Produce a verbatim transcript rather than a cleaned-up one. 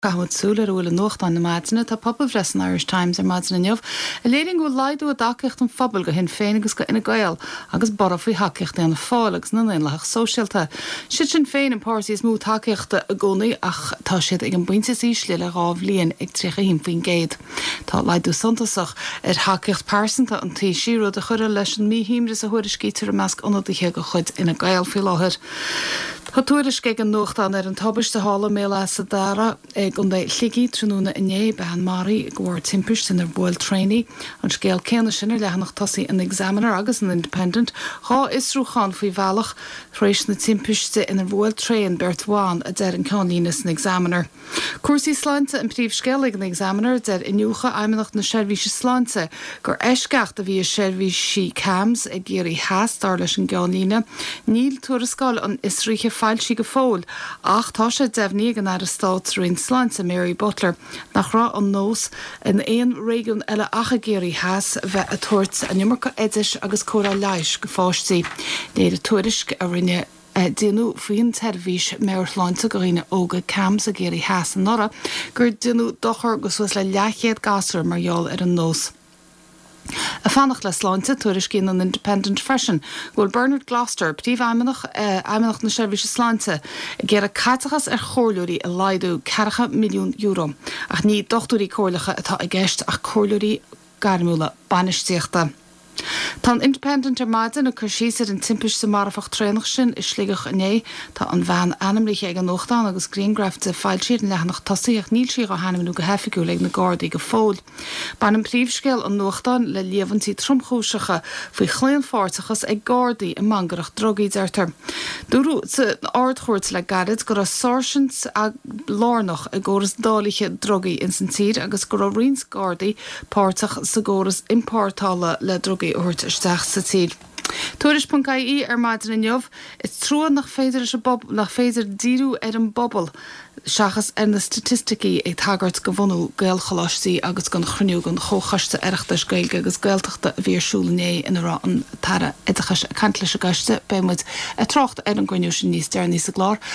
Gahad súla bhfuil an nuacht an na maidine tá pobl bhres an Irish Times ar maidine neamh. A léiring bhfuil leidú a daceocht an phobal go hen féin agus go ina gael agus bara faoi haceocht an fáil agus na naon lech sóisialta. Siad sin féin an páirsí is mú taceochta a gcónaí ach tá siad ag an buinte síos le le ráh líon ag trícha hím faoin géad. Tá leidú suntasach ar haceocht pásanta an tí siúró de chuire leis an míhíimris a thuir scítar a measc ionadaithe go chud ina gael faoi láthir. Tá tuairis ag an nuachtáin ar an tabaiste hála méla sa dara ag an dé ligí trúna inné be an marí gohar timpist in ar bhil trainee an scéal céanna sin ar lehanach tosaí an examiner agus an independent há isrúchan faoi bhealach rééis na timpiste in ar bhil train Bertháin a deir an cánínas an examiner. Cuasaí sláinte an príomh scéal ag an examiner deir inniucha aimimeach na seirbhíse sláinte gur eisceacht a bhí a seirbhísí cams ag géirí heas dar leis an gánína, níl tuarascáil an isríe fáil si go fóil ach tá sé defhníí an ar a stát roin sláinte Mary Butler nach rá an nós in éon réigiún eile acha géirí heas bheith a tuairt a nimmarcha éidir agus córa leis go fáistí. Léad a tuairisc a rinne Dinú faoin tervís meirláinte go rinne óga cams a géirí heas an nora gur dinú dochar go suas le leachéad gasar marall ar an nós. A fannach le sláinte tuairis cín an Independent Freisin ghfuil Bernard Gloucester príomh aimimeach aimimeach na seirbhíse sláinte géar a caitachas ar chomhlúirí a laidú cecha milliún euro ach ní dochtúirí comhlacha atá i gceist ach comhlúirí gairmiúla banistíochta. Tá Independent ar maidin a chur síos an timpis sa marfach trénach sin is slíigech inné tá an bhean animliche ag an nóchtán agus Greengraf de fáiltíad an lehanach tosaíoch níl si go hanimú go hefiú le na Gardaí go fóil. Ban an príomhscéal an nóchtán le léomhantí tromchúisecha faoi chléan fáirtachas ag Gardaí i mangarach drogaí deirtar. Dúrú sa ardchúirt le garid gur a sársint a lárnach a ggóras dáliche drogaí in san tír agus gur a rins Gardaí pártach sa ggóras impártála le drogaí úirt isteach sa tír. Tuairis.caí ar maidin in jobh is trúan nach féidir nach féidir díú ar an bobbal seachas ar na statisticí ag tagart go bhunú gailchaláistí agus gan chruniú gan chóchaiste airachtas gailge agus gailteachta a bhírsúlané in ará an tara idachas cantlis a gaiste be muid a trocht ar an gcuinú sin níos dear níos a glár